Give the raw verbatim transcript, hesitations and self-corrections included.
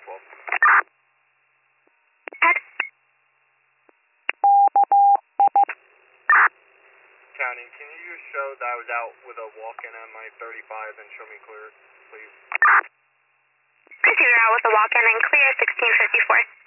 twelve. County, can you just show that I was out with a walk-in at my thirty-five and show me clear, please? I see you're out with a walk-in and clear, sixteen fifty-four.